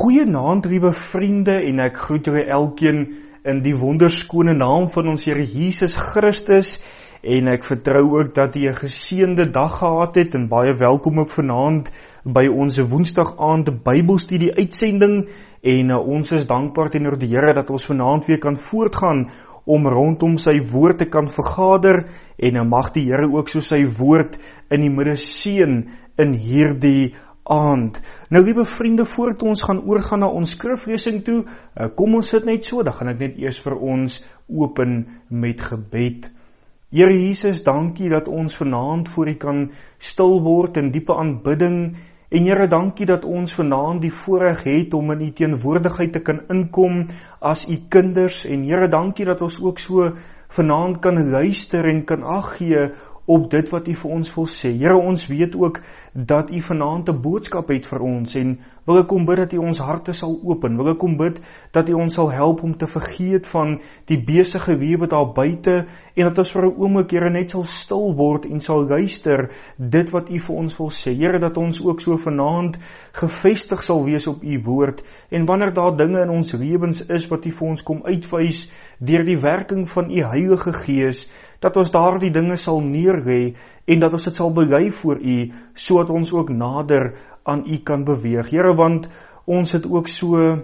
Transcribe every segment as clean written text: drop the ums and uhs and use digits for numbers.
Goeienaand, liewe vriende, en ek groet julle elkeen in die wonderskone naam van ons Here Jesus Christus, en ek vertrou ook dat jy 'n geseënde dag gehad het, en baie welkom ook vanaand by ons Woensdag aand Bybelstudie uitsending, en ons is dankbaar teenoor die Here dat ons vanaand weer kan voortgaan om rondom sy woord te kan vergader, en mag die Here ook so sy woord in die midde seën in hierdie aand. Nou liewe vriende, voordat ons gaan oorgaan na ons skriflesing toe, kom ons sit net so, dan gaan ek net eers vir ons open met gebed. Here Jesus, dankie dat ons vanaand voor U kan stil word in diepe aanbidding, en Here, dankie dat ons vanaand die voorreg het om in U teenwoordigheid te kan inkom as U kinders, en Here, dankie dat ons ook so vanaand kan luister en kan ag gee op dit wat U vir ons wil sê. Here, ons weet ook dat U vanaand 'n boodskap het vir ons, en wil ek kom bid dat U ons harte sal open, wil ek kom bid dat U ons sal help om te vergeet van die besige lewe daar buite, en dat ons vir 'n oomblik, Here, net sal stil word en sal luister dit wat U vir ons wil sê. Here, dat ons ook so vanaand gefestig sal wees op U woord, en wanneer daar dinge in ons lewens is wat U vir ons kom uitwys deur die werking van U Heilige Gees, dat ons daar die dinge sal neerlê, en dat ons dit sal bely voor U, sodat ons ook nader aan U kan beweeg. Here, want ons het ook so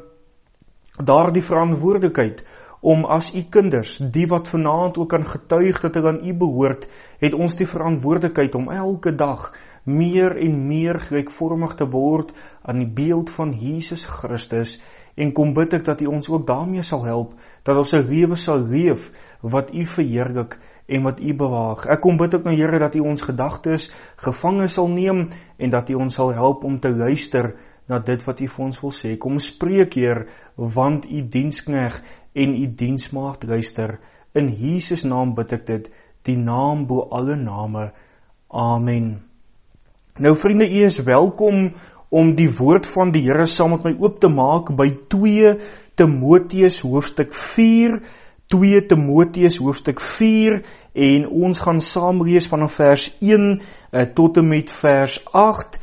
daar die verantwoordelikheid, om as U kinders, die wat vanaand ook kan getuig dat hulle aan U behoort, het ons die verantwoordelikheid om elke dag meer en meer gelykvormig te word aan die beeld van Jesus Christus, en kom bid ek dat U ons ook daarmee sal help, dat ons 'n lewe sal leef wat U verheerlik en wat U bewaag. Ek kom bid ook nou, Here, dat U ons gedagtes gevange sal neem, en dat U ons sal help om te luister na dit wat U vir ons wil sê. Kom spreek, Heer, want U diensknegt en U diensmaagd luister. In Jesus naam bid ek dit, die naam bo alle name. Amen. Nou vriende, U is welkom om die woord van die Here saam met my oop te maak by 2 Timoteus hoofstuk 4, 2 Timoteus hoofstuk 4, en ons gaan saam lees vanaf vers 1 tot en met vers 8,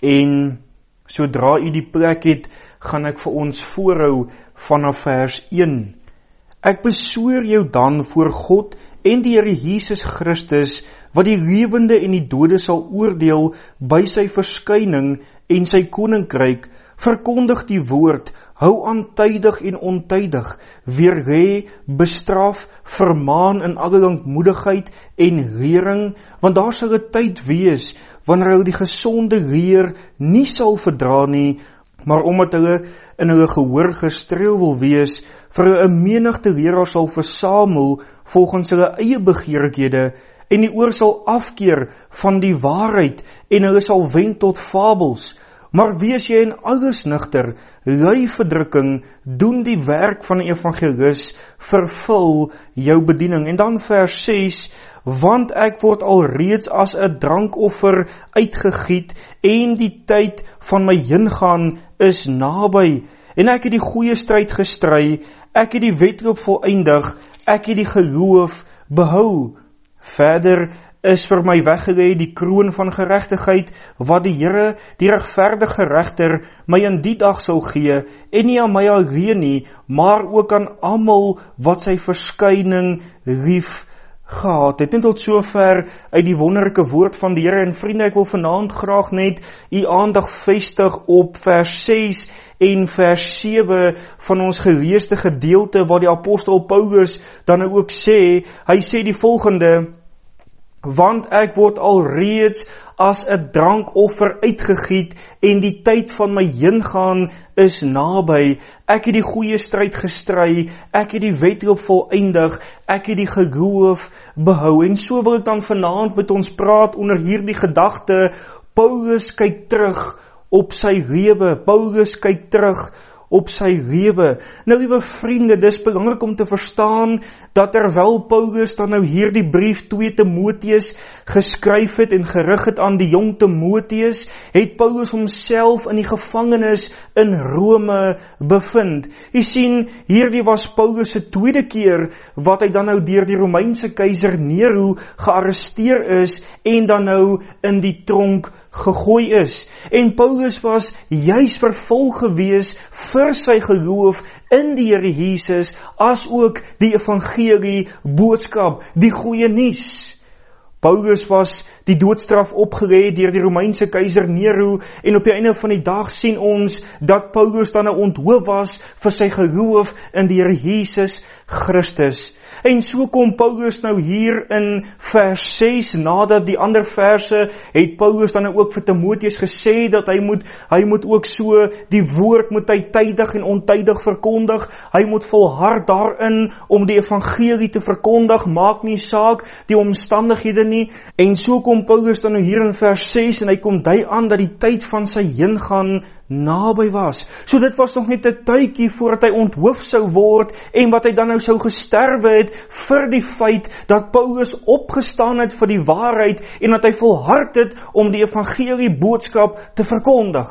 en sodra U die plek het, gaan ek vir ons voorhou vanaf vers 1. Ek beswoor jou dan voor God en die Here Jesus Christus, wat die lewende en die dode sal oordeel by sy verskyning en sy koninkryk, verkondig die woord, hou aan tydig en ontydig, weerlê, bestraf, vermaan in alle lankmoedigheid en lering, want daar sal 'n tyd wees, wanneer hulle die gesonde leer nie sal verdra nie, maar omdat hulle in hulle gehoor gestreel wil wees, vir hulle 'n menigte leraars sal versamel, volgens hulle eie begeerlikhede, en die oor sal afkeer van die waarheid, en hulle sal wend tot fabels. Maar wees jy in alles nigter, ly verdrukking, doen die werk van 'n evangelis, vervul jou bediening. En dan vers 6, want ek word alreeds as 'n drankoffer uitgegiet, en die tyd van my heengaan is naby. En ek het die goeie stryd gestry, ek het die wedloop volëindig, ek het die geloof behou. Verder is vir my weggelê die kroon van geregtigheid, wat die Here, die regverdige regter, my in die dag sal gee, en nie aan my alleen nie, maar ook aan almal wat sy verskyning lief gehad het. En tot sover uit die wonderlike woord van die Here. En vriende, ek wil vanaand graag net U aandag vestig op vers 6 en vers 7 van ons geleesde gedeelte, waar die apostel Paulus dan ook sê, hy sê die volgende: want ek word alreeds as 'n drankoffer uitgegiet, en die tyd van my heengaan is naby. Ek het die goeie stryd gestry, ek het die wedloop volëindig, ek het die geloof behou. En so wil ek dan vanaand met ons praat onder hierdie gedagte, Paulus kyk terug op sy lewe, Paulus kyk terug op sy lewe. Nou liewe vriende, dis belangrik om te verstaan dat terwyl Paulus dan nou hierdie brief 2 Timoteus geskryf het en gerig het aan die jong Timoteus, het Paulus homself in die gevangenis in Rome bevind. Jy sien, hierdie was Paulus se tweede keer wat hy dan nou deur die Romeinse keiser Nero gearresteer is en dan nou in die tronk gegooi is. En Paulus was juis vervolg gewees vir sy geloof in die Here Jesus, as ook die evangelie boodskap, die goeie nuus. Paulus was die doodstraf opgelê deur die Romeinse keiser Nero, en op die einde van die dag sien ons dat Paulus dan onthoop was vir sy geloof in die Here Jesus Christus. En so kom Paulus nou hier in vers 6, nadat die ander verse, het Paulus dan ook vir Timotheus gesê, dat hy moet ook so, die woord moet hy tydig en ontydig verkondig, hy moet volhard daarin, om die evangelie te verkondig, maak nie saak, die omstandighede nie, en so kom Paulus dan nou hier in vers 6, en hy kom dui aan, dat die tyd van sy heengaan naby was. So dit was nog net 'n tydjie voordat hy onthoof sou word, en wat hy dan nou sou gesterwe het, vir die feit dat Paulus opgestaan het vir die waarheid, en dat hy volhard het om die evangelie boodskap te verkondig.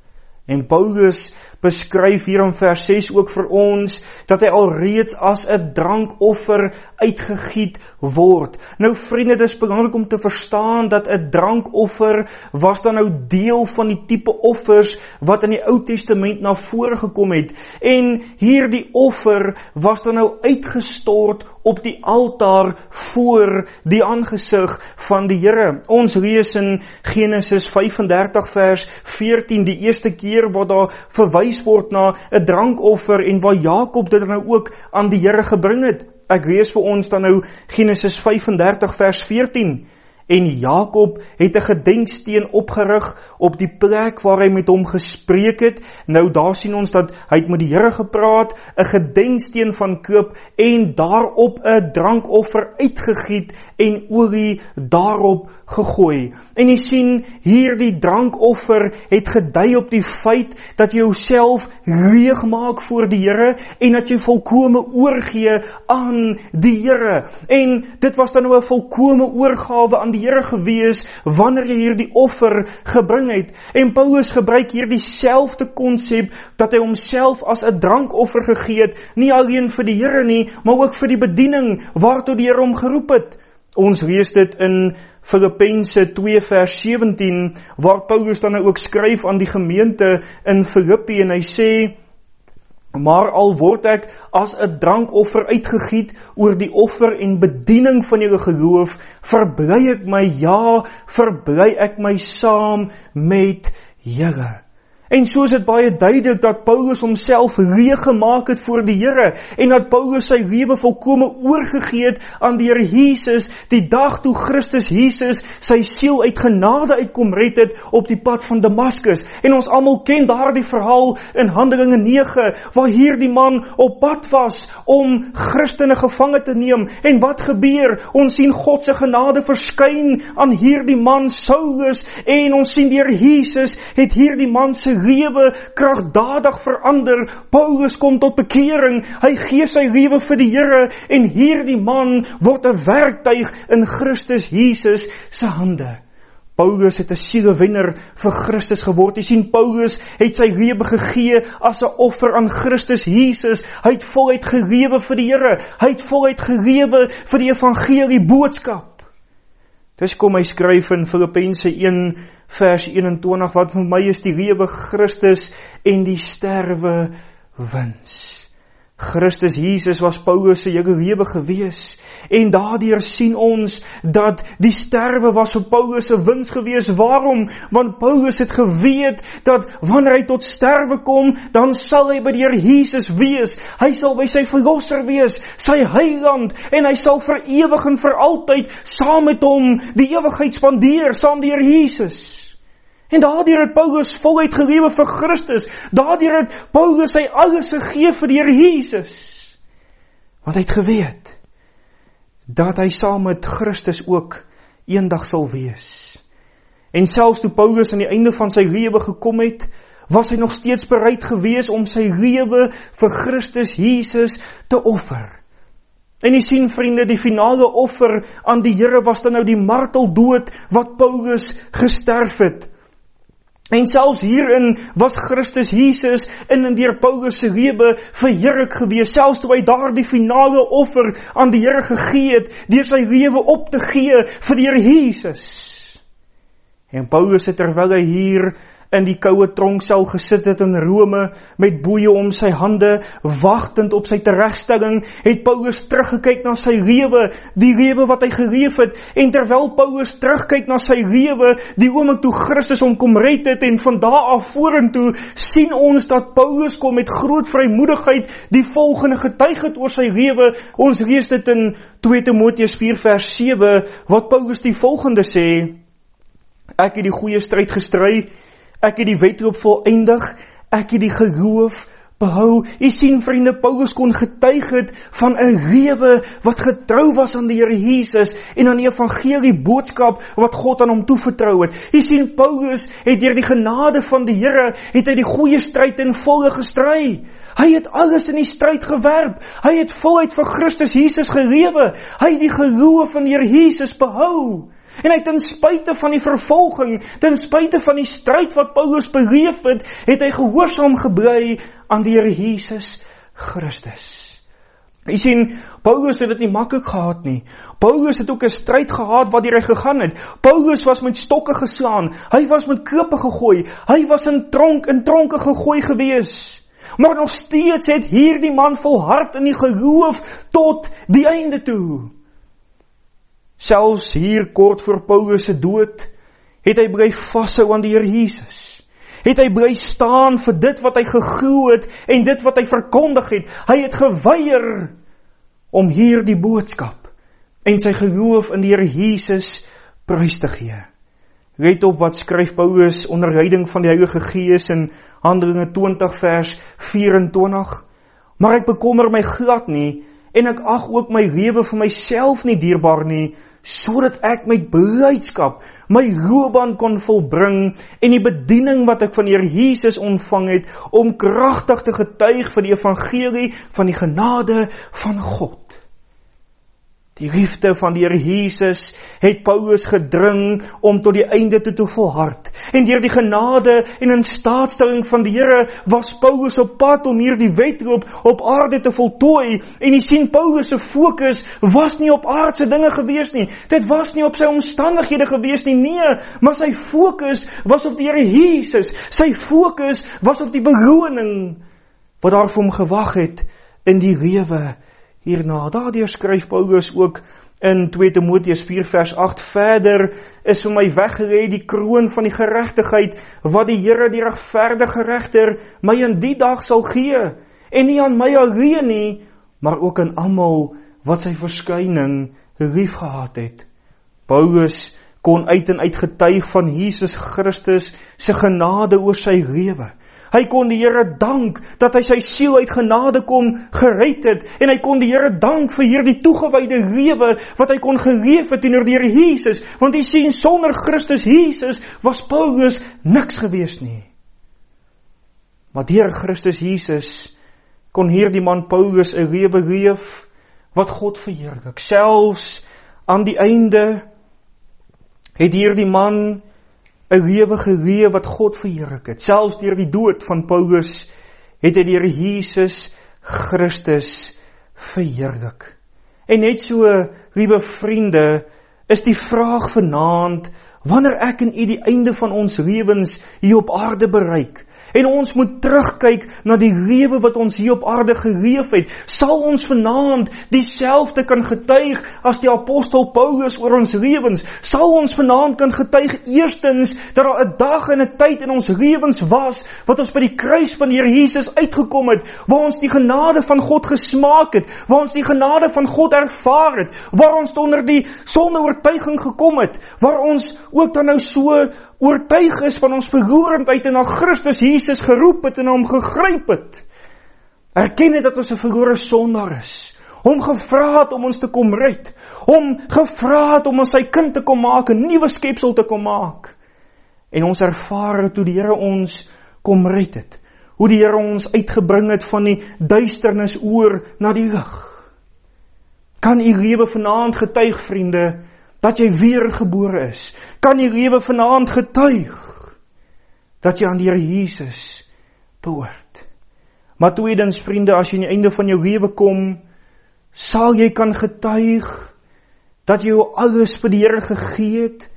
En Paulus beskryf hier in vers 6 ook vir ons, dat hy alreeds as 'n drankoffer uitgegiet word. Nou vriende, dit is belangrik om te verstaan, dat 'n drankoffer was dan nou deel van die tipe offers, wat in die Ou Testament na vore gekom het. En hierdie offer was dan nou uitgestort op die altaar voor die aangesig van die Here. Ons lees in Genesis 35 vers 14, die eerste keer wat daar verwys word na 'n drankoffer, en waar Jakob dit nou ook aan die Here gebring het. Ek lees vir ons dan nou Genesis 35 vers 14. En Jakob het 'n gedenksteen opgerig op die plek waar hy met hom gespreek het. Nou daar sien ons dat hy het met die Here gepraat, 'n gedenksteen van koop, en daarop 'n drankoffer uitgegiet en olie daarop gegooi. En jy sien, hierdie drankoffer het gedui op die feit dat jy jouself leeg maak voor die Here, en dat jy volkome oorgee aan die Here. En dit was dan nou 'n volkome oorgawe aan die Here gewees, wanneer jy hierdie offer gebring het. En Paulus gebruik hier dieselfde konsep, dat hy homself as 'n drankoffer gegee het, nie alleen vir die Here nie, maar ook vir die bediening, waartoe die Here hom geroep het. Ons lees dit in Filippense 2 vers 17, waar Paulus dan ook skryf aan die gemeente in Filippi, en hy sê, maar al word ek as 'n drankoffer uitgegiet oor die offer en bediening van julle geloof, verbly ek my, ja, verbly ek my saam met julle. En so is dit baie duidelik dat Paulus homself leeg gemaak het voor die Here, en dat Paulus sy lewe volkome oorgegee het aan die Here Jesus, die dag toe Christus Jesus sy siel uit genade uitkom red het op die pad van Damaskus. En ons almal ken daardie verhaal in Handelinge 9, waar hierdie man op pad was om Christene gevange te neem. En wat gebeur? Ons sien God se genade verskyn aan hierdie man Saulus, en ons sien die Here Jesus het hierdie man se lewe kragtadig verander. Paulus kom tot bekering, hy gee sy lewe vir die Here, en hierdie man word 'n werktuig in Christus Jesus se hande. Paulus het 'n sielewenner vir Christus geword. Jy sien, Paulus het sy lewe gegee as 'n offer aan Christus Jesus. Hy het voluit gelewe vir die Here, hy het voluit gelewe vir die evangelie boodskap. Dis kom hy skryf in Filippense 1 vers 21, wat vir my is die lewe Christus en die sterwe wins. Christus Jesus was Paulus se hele lewe gewees, en daardeur sien ons dat die sterwe was vir Paulus se wins gewees. Waarom? Want Paulus het geweet dat wanneer hy tot sterwe kom, dan sal hy by die Here Jesus wees. Hy sal by sy verlosser wees, sy heiland, en hy sal vir ewig en vir altyd saam met hom die ewigheid spandeer, saam die Here Jesus. En daardeur het Paulus voluit gelewe vir Christus. Daardeur het Paulus sy alles gegee vir die Here Jesus. Want hy het geweet dat hy saam met Christus ook eendag sal wees. En selfs toe Paulus aan die einde van sy lewe gekom het, was hy nog steeds bereid gewees om sy lewe vir Christus Jesus te offer. En jy sien, vriende, die finale offer aan die Here was dan nou die marteldood wat Paulus gesterf het. En selfs hierin was Christus Jesus in en deur Paulus se lewe verheerlik gewees, selfs toe hy daardie finale offer aan die Here gegee het, deur sy lewe op te gee vir die Here Jesus. En Paulus het terwyl hy hier in die koue tronksel gesit het in Rome, met boeie om sy hande, wagtend op sy teregstelling, het Paulus teruggekyk na sy lewe, die lewe wat hy geleef het, en terwyl Paulus terugkyk na sy lewe, die oomblik toe Christus hom kom red het, en van daar af vorentoe, sien ons dat Paulus kom met groot vrymoedigheid, die volgende getuig het oor sy lewe. Ons lees dit in 2 Timoteus 4 vers 7, wat Paulus die volgende sê: Ek het die goeie stryd gestry, ek het die wedloop volëindig, ek het die geloof behou. Jy sien vriende, Paulus kon getuig het van 'n lewe wat getrou was aan die Here Jesus en aan die evangelie boodskap wat God aan hom toevertrou het. Jy sien, Paulus het deur die genade van die Here, het hy die goeie stryd in volle gestry. Hy het alles in die stryd gewerp. Hy het voluit vir Christus Jesus gelewe. Hy het die geloof van die Here Jesus behou. En hy ten spyte van die vervolging, ten spyte van die stryd wat Paulus beleef het hy gehoorsaam gebly aan die Here Jesus Christus. Jy sien, Paulus het dit nie maklik gehad nie. Paulus het ook 'n stryd gehad wat hy gegaan het. Paulus was met stokke geslaan, hy was met klippe gegooi, hy was in tronke gegooi gewees. Maar nog steeds het hierdie man volhard in die geloof tot die einde toe. Selfs hier kort voor Paulus se dood, het hy bly vashou aan die Here Jesus. Het hy bly staan vir dit wat hy geglo het en dit wat hy verkondig het. Hy het geweier om hier die boodskap en sy geloof in die Here Jesus prys te gee. Let op wat skryf Paulus onder leiding van die Heilige Gees in Handelinge 20 vers 24. Maar ek bekommer my glad nie, en ek ag ook my lewe vir myself nie dierbaar nie, sodat ek met blydskap my loopbaan kon volbring en die bediening wat ek van die Here Jesus ontvang het, om kragtig te getuig vir die evangelie van die genade van God. Die liefde van die Here Jesus het Paulus gedring om tot die einde toe te volhard. En deur die genade en in staatstelling van die Here was Paulus op pad om hierdie wedloop op aarde te voltooi. En jy sien, Paulus se fokus was nie op aardse dinge gewees nie. Dit was nie op sy omstandighede gewees nie, nee, maar sy fokus was op die Here Jesus. Sy fokus was op die beloning wat daar vir hom gewag het in die lewe hierna. Daardeur skryf Paulus ook in 2 Timoteus 4 vers 8, verder is vir my weggelê die kroon van die geregtigheid, wat die Here die regverdige regter my in die dag sal gee, en nie aan my alleen nie, maar ook aan almal wat sy verskyning lief gehad het. Paulus kon uit en uit getuig van Jesus Christus se genade oor sy lewe. Hy kon die Here dank dat hy sy siel uit genade kon gered het, en hy kon die Here dank vir hierdie toegewyde lewe wat hy kon geleef het teenoor die Here Jesus, want hy sien, sonder Christus Jesus was Paulus niks gewees nie. Maar deur Christus Jesus kon hierdie man Paulus 'n lewe leef wat God verheerlik. Selfs aan die einde het hierdie man 'n lewe geleef wat God verheerlik het. Selfs deur die dood van Paulus het hy die Here Jesus Christus verheerlik. En net so, liewe vriende, is die vraag vanaand, wanneer ek en u die einde van ons lewens hier op aarde bereik, en ons moet terugkyk na die lewe wat ons hier op aarde geleef het, sal ons vanaand dieselfde kan getuig as die apostel Paulus oor ons lewens? Sal ons vanaand kan getuig eerstens dat daar 'n dag en 'n tyd in ons lewens was wat ons by die kruis van die Here Jesus uitgekom het, waar ons die genade van God gesmaak het, waar ons die genade van God ervaar het, waar ons onder die sonde oortuiging gekom het, waar ons ook dan nou so oortuig is van ons verlorendheid en na Christus Jesus geroep het en hom gegryp het. Erken het dat ons 'n verlore sondaar is, hom gevra het om ons te kom red, hom gevra het om ons sy kind te kom maak, 'n nuwe skepsel te kom maak. En ons ervaar het hoe die Here ons kom red het, hoe die Here ons uitgebring het van die duisternis oor na die lig. Kan u lewe vanaand getuig, vriende, dat jy weergebore is? Kan jy lewe vanaand getuig dat jy aan die Here Jesus behoort? Maar tweedens, vriende, as jy aan die einde van jou lewe kom, sal jy kan getuig dat jy alles vir die Here gegee het,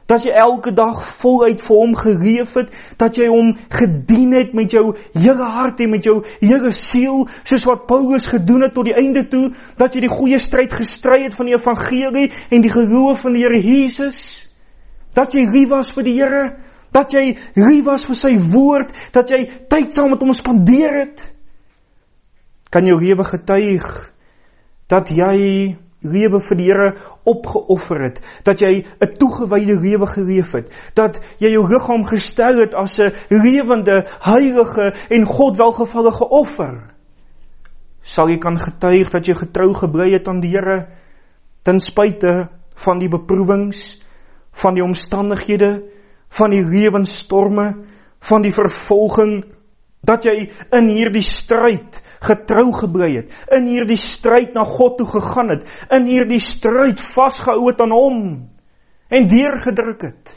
dat jy elke dag voluit vir hom geleef het, dat jy hom gedien het met jou hele hart en met jou hele siel, soos wat Paulus gedoen het tot die einde toe, dat jy die goeie stryd gestry het van die evangelie en die geloof van die Here Jesus, dat jy lief was vir die Here, dat jy lief was vir sy woord, dat jy tyd saam met hom spandeer het. Kan jou lewe getuig dat jy lewe vir die Here opgeoffer het, dat jy 'n toegewyde lewe geleef het, dat jy jou liggaam gestel het as 'n lewende, heilige en God welgevallige offer. Sal jy kan getuig dat jy getrou gebly het aan die Here, ten spyte van die beproewings, van die omstandighede, van die lewensstorme, van die vervolging, dat jy in hierdie stryd getrou gebly het, in hierdie stryd na God toe gegaan het, in hierdie stryd vasgehou het aan hom, en deurgedruk het.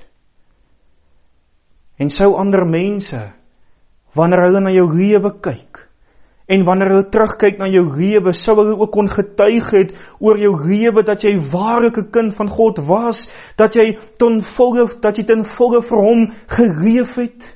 En sou ander mense, wanneer hulle na jou lewe kyk, en wanneer hulle terugkyk na jou lewe, sou hulle ook kon getuig het oor jou lewe, dat jy waarlik 'n kind van God was, dat jy ten volle vir hom geleef het.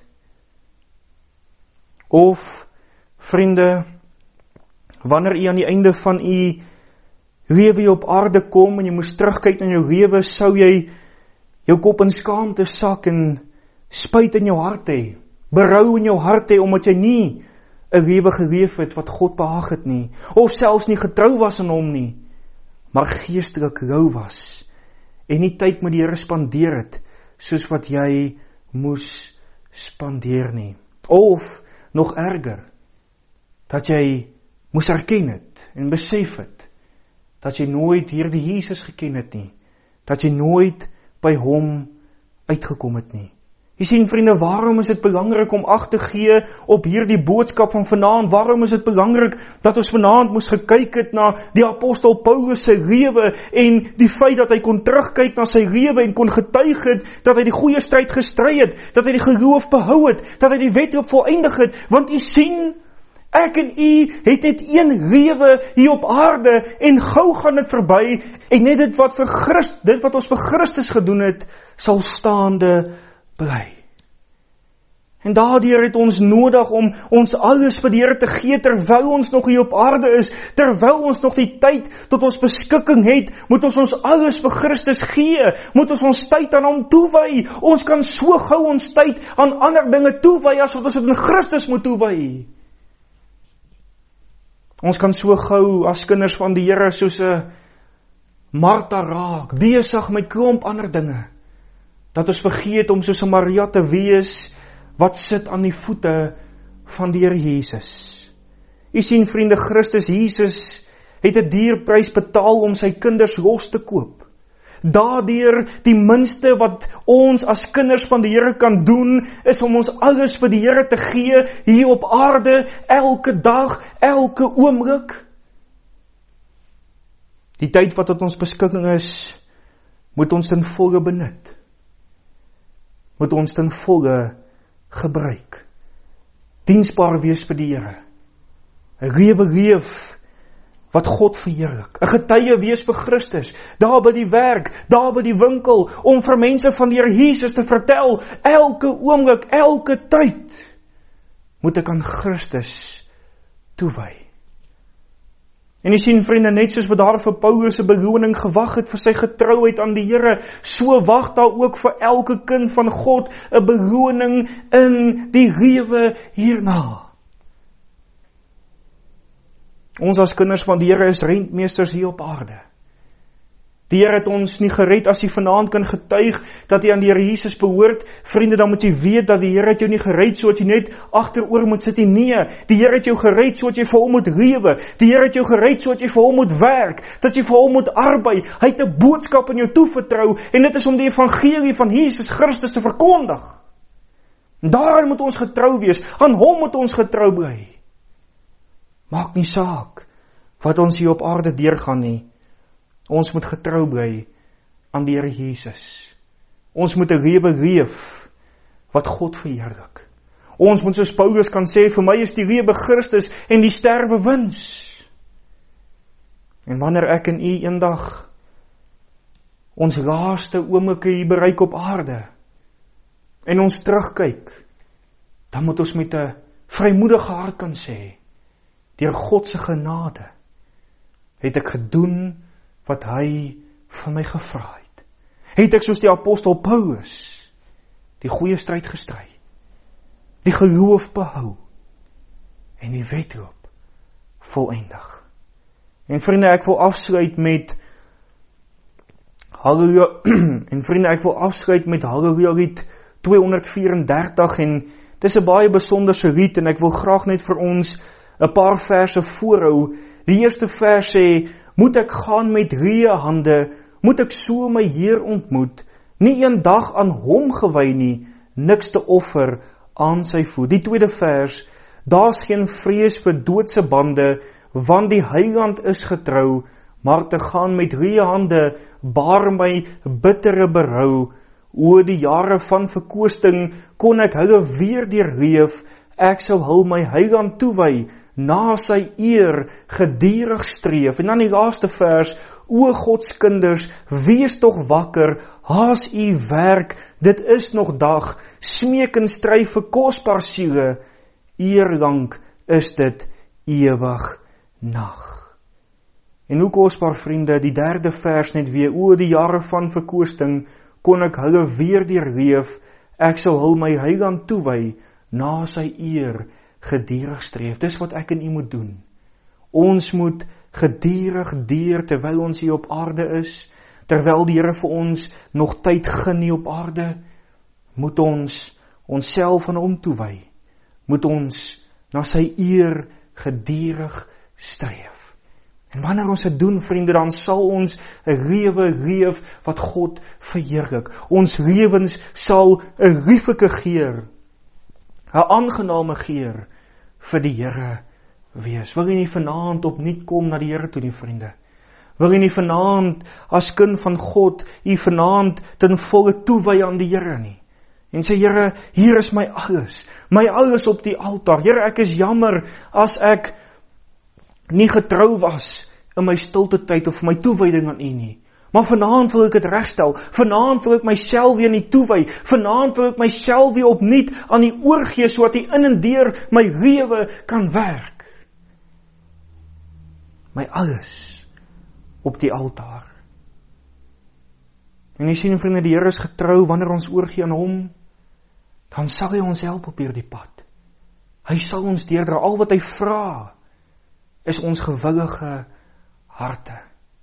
Of, vriende, wanneer jy aan die einde van jy lewe op aarde kom, en jy moes terugkyk na jou lewe, sou jy jou kop in skaamte sak en spyt in jou hart hê, berou in jou hart hê, omdat jy nie 'n lewe geleef het wat God behaag het nie, of selfs nie getrou was aan hom nie, maar geestelik rou was, en nie tyd met die Here spandeer het, soos wat jy moes spandeer nie. Of, nog erger, dat jy moes erken het, en besef het, dat jy nooit hierdie Jesus geken het nie, dat jy nooit by hom uitgekom het nie. Jy sien, vriende, waarom is dit belangrik om ag te gee op hierdie boodskap van vanaand? Waarom is dit belangrik dat ons vanaand moes gekyk het na die apostel Paulus se lewe en die feit dat hy kon terugkyk na sy lewe en kon getuig het dat hy die goeie stryd gestry het, dat hy die geloof behou het, dat hy die wedloop volëindig het? Want jy sien, ek en u het net een lewe hier op aarde en gou gaan dit verby en net dit wat ons vir Christus gedoen het, sal staande bly. En daardeur het ons nodig om ons alles vir die Here te gee, terwyl ons nog hier op aarde is, terwyl ons nog die tyd tot ons beskikking het, moet ons alles vir Christus gee, moet ons tyd aan hom toewy. Ons kan so gou ons tyd aan ander dinge toewy, as wat ons dit in Christus moet toewy. Ons kan so gou as kinders van die Here soos 'n Martha raak, besig met klomp ander dinge, dat ons vergeet om soos 'n Maria te wees, wat sit aan die voete van die Here Jesus. U sien, vriende, Christus Jesus het 'n dierprys betaal om sy kinders los te koop. Daardeur die minste wat ons as kinders van die Here kan doen, is om ons alles vir die Here te gee, hier op aarde, elke dag, elke oomblik. Die tyd wat tot ons beskikking is, moet ons ten volle benut. Moet ons ten volle gebruik. Diensbaar wees vir die Here. 'n lewe leef wat God verheerlik. 'n getuie wees vir Christus, daar by die werk, daar by die winkel, om vir mense van die Here Jesus te vertel, elke oomblik, elke tyd, moet ek aan Christus toewy. En jy sien, vriende, net soos wat daar vir Paulus 'n beloning gewag het vir sy getrouheid aan die Here, so wag daar ook vir elke kind van God 'n beloning in die lewe hierna. Ons as kinders van die Here is rentmeesters hier op aarde. Die Here het ons nie gered. As jy vanaand kan getuig dat jy aan die Here Jesus behoort, vriende, dan moet jy weet dat die Here het jou nie gered sodat jy net agteroor moet sit nie. Nee, die Here het jou gered sodat jy vir hom moet lewe. Die Here het jou gered sodat jy vir hom moet werk, dat jy vir hom moet arbei. Hy het 'n boodskap aan jou toevertrou en dit is om die evangelie van Jesus Christus te verkondig. En daarin moet ons getrou wees. Aan hom moet ons getrou bly. Maak nie saak wat ons hier op aarde deurgaan nie. Ons moet getrou bly aan die Here Jesus. Ons moet 'n lewe leef wat God verheerlik. Ons moet soos Paulus kan sê, vir my is die lewe Christus en die sterwe wins. En wanneer ek en u eendag ons laaste oomblikke hier bereik op aarde, en ons terugkyk, dan moet ons met 'n vrymoedige hart kan sê, deur God se genade, het ek gedoen wat hy van my gevra het. Het ek soos die apostel Paulus, die goeie stryd gestry, die geloof behou, en die wedloop volëindig. En vriende, ek wil afsluit met Halleluja lied 234, en dis 'n baie besonderse lied, en ek wil graag net vir ons 'n paar verse voorhou. Die eerste vers sê, moet ek gaan met leë hande, moet ek so my Heer ontmoet, nie een dag aan hom gewy nie, niks te offer aan sy voet. Die tweede vers, daar's geen vrees vir doodse bande, want die Heiland is getrou, maar te gaan met leë hande, baar my bittere berou. Oor die jare van verkoosting, kon ek hulle weer deurleef, ek sal hul my Heiland toewy, na sy eer gedierig streef. En dan die laaste vers, o Gods kinders, wees tog wakker, haas u werk, dit is nog dag, smeek en stry vir kosbaar siele, eerlang is dit ewig nag. En hoe kosbaar vriende, die derde vers net weer, o die jare van verkoosting, kon ek hulle weer deurleef, ek sal hul my Heiland toewy, na sy eer gedierig streef. Dis wat ek en u moet doen. Ons moet gedierig deur terwyl ons hier op aarde is, terwyl die Here vir ons nog tyd gun hier op aarde, moet ons onsself aan hom toewy, moet ons na sy eer gedierig streef. En wanneer ons dit doen, vriende, dan sal ons 'n lewe leef wat God verheerlik. Ons lewens sal 'n lieflike geur, 'n aangename geur vir die Here wees. Wil jy nie vanaand opnuut kom na die Here toe nie, vriende? Wil jy nie vanaand as kind van God, jy vanaand ten volle toewy aan die Here nie? En sê, Here, hier is my alles op die altaar. Here, ek is jammer as ek nie getrou was in my stilte tyd of my toewyding aan U nie. Maar vanaand wil ek dit regstel. Vanaand wil ek myself weer nie toewy. Vanaand wil ek myself weer opnuut aan U oorgee, sodat U in en deur my lewe kan werk. My alles op die altaar. En jy sien, vriende, die Here is getrou. Wanneer ons oorgee aan hom, dan sal hy ons help op hierdie pad. Hy sal ons deurdra. Al wat hy vra is ons gewillige harte.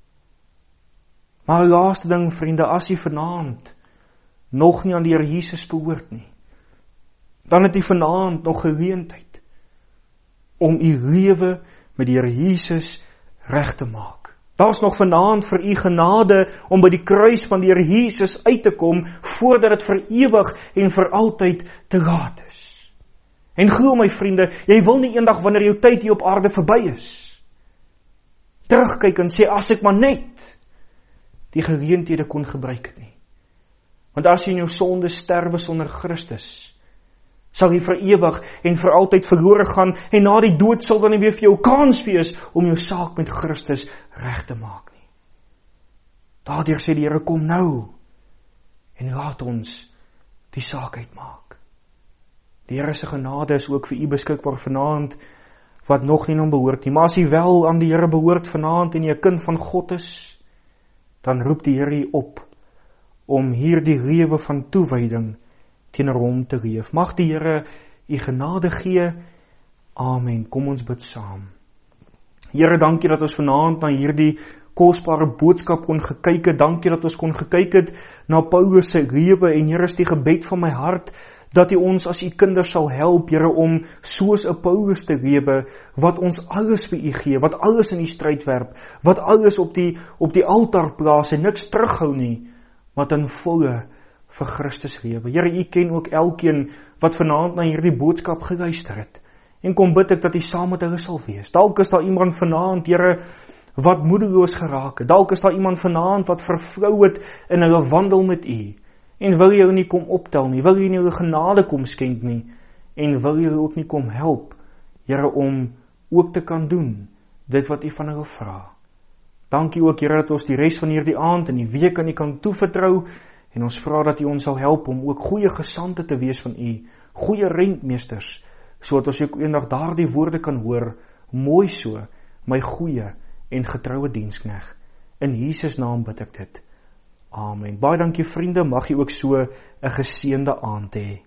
Maar die laaste ding, vriende, as jy vanaand nog nie aan die Here Jesus behoort nie, dan het jy vanaand nog geleentheid om u lewe met die Here Jesus reg te maak. Daar's nog vanaand vir u genade om by die kruis van die Here Jesus uit te kom, voordat dit vir ewig en vir altyd te laat is. En glo my vriende, jy wil nie eendag wanneer jou tyd hier op aarde verby is, terugkyk en sê, as ek maar net die geleenthede kon gebruik het nie. Want as jy in jou sonde sterwe sonder Christus, sal jy vir ewig en vir altyd verlore gaan, en na die dood sal dan nie weer vir jou kans wees om jou saak met Christus reg te maak nie. Daardeur sê die Here, kom nou en laat ons die saak uitmaak. Die Here se genade is ook vir u beskikbaar vanaand, wat nog nie aan hom behoort nie. Maar as jy wel aan die Here behoort vanaand en jy 'n kind van God is, dan roep die Here op om hierdie lewe van toewyding teenoor hom te leef. Mag die Here u genade gee. Amen. Kom ons bid saam. Here, dankie dat ons vanaand na hierdie kosbare boodskap kon gekyk het. Dankie dat ons kon gekyk het na Paulus se lewe, en Here, is die gebed van my hart dat U ons as U kinders sal help, Here, om soos 'n Paulus te lewe, wat ons alles vir U gee, wat alles in die stryd werp, wat alles op die altaar plaas en niks terughou nie, wat in volle vir Christus lewe. Here, U ken ook elkeen wat vanaand na hierdie boodskap geluister het. En kom bid ek dat U saam met hulle sal wees. Dalk is daar iemand vanaand, Here, wat moedeloos geraak het. Dalk is daar iemand vanaand wat vervlou het in hulle wandel met U. En wil jy nie kom optel nie, wil jy nie hulle genade kom skenk nie, en wil jy ook nie kom help, Here, om ook te kan doen dit wat U van hulle vra. Dankie ook, Here, dat ons die res van hierdie aand en die week aan U kan toevertrou, en ons vra dat U ons sal help om ook goeie gesande te wees van U, goeie rentmeesters, sodat ons ook eendag daardie woorde kan hoor, mooi so, my goeie en getroue dienskneg. In Jesus naam bid ek dit. Amen. Baie dankie vriende, mag jy ook so 'n geseënde aand hê.